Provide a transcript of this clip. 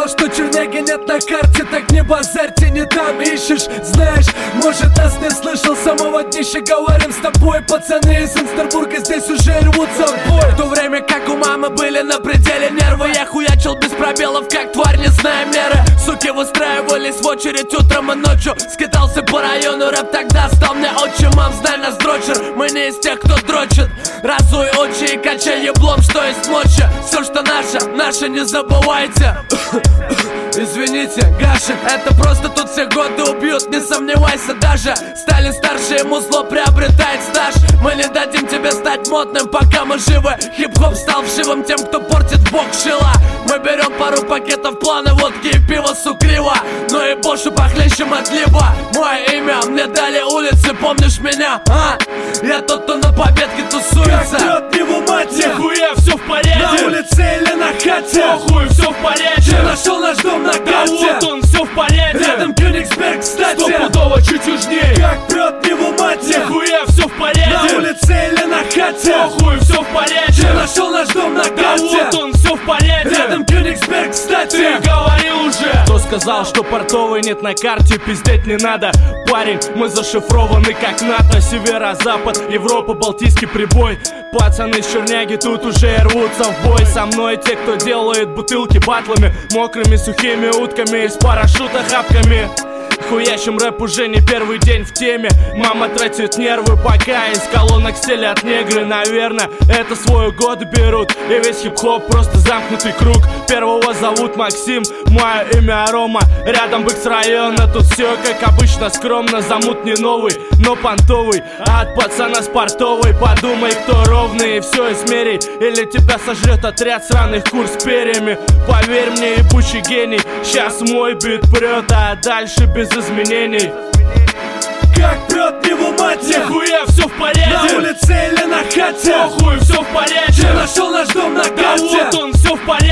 сказал, что Черняги нет на карте, так не базарьте, не там ищешь. Знаешь, может, нас не слышал, самого днища говорим с тобой. Пацаны из Инстербурга здесь уже рвутся в бой. В то время как у мамы были на пределе нервы, я хуячил без пробелов, как тварь, не зная меры. Суки выстраивались в очередь утром и ночью. Скитался по району, рэп тогда стал мне отчимом. Знай нас, дрочер, мы не из тех, кто дрочит. Разуй очи и качай еблом, что есть мочи. Все, что наше не забывайте. Извините, Гашек, это просто тут все годы убьют, не сомневайся даже. Стали старше, ему зло приобретает стаж. Мы не дадим тебе стать модным, пока мы живы. Хип-хоп стал вшивым тем, кто портит бок шила. Мы берем пару пакетов плана, водки и пива сукрива. Но и больше похлещем отлива. Мое имя, мне дали улицы, помнишь меня, а? Я тот, кто на победке тусуется. Как трёт его мать, нихуя, все в порядке. На улице или на хате, похуй, все в порядке. Че нашел наш дом на карте? Да вот он, все в порядке. Рядом Кёнигсберг, кстати. Стопудово чуть южнее. Как прет его мать, нихуя, все в порядке. На улице или на хате, похуй, все в порядке. Че нашел наш дом на карте? Да вот он, все в порядке. Рядом Кёнигсберг, кстати. Ты говорил уже. Кто сказал, что портовой нет на карте? Пиздеть не надо, парень, мы зашифрованы как НАТО. Северо-запад, Европа, Балтийский прибой. Пацаны с Черняги тут уже рвутся в бой. Со мной те, кто делает бутылки батлами, мокрыми сухими утками, из парашюта хапками. Хуящим рэп уже не первый день в теме. Мама тратит нервы, пока из колонок стелят негры. Наверное, это свой год берут, и весь хип-хоп просто замкнутый круг. Первого зовут Максим, мое имя Рома. Рядом Быкс района, тут все как обычно скромно. Замут не новый, но понтовый, а от пацана спортовый. Подумай, кто ровный, и все измерей, или тебя сожрет отряд сраных кур с перьями. Поверь мне, ебучий гений, сейчас мой бит прет, а дальше без изменений. Как прет его мать, нихуя, все в порядке. На улице или на хате, похуй, все в порядке. Че нашел наш дом на карте? Да вот он, все в порядке.